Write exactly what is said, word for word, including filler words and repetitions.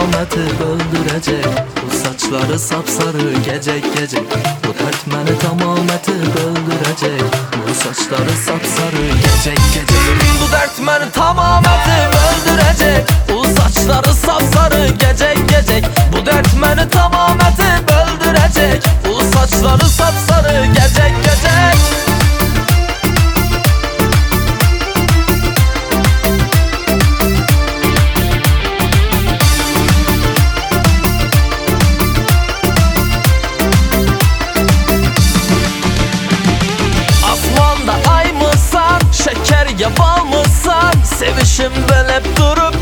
tamameti öldürecek. Bu saçları sapsarı gecek gecek. Bu dert beni tamameti öldürecek. Bu saçları sapsarı gecek gecek. Bu dert beni tamameti öldürecek. Bu saçları sapsarı gecek gecek. Bu dert beni tamameti öldürecek. Bu saçları sapsarı gecek gecek. Ya bal mısan, sevişim bölüp durup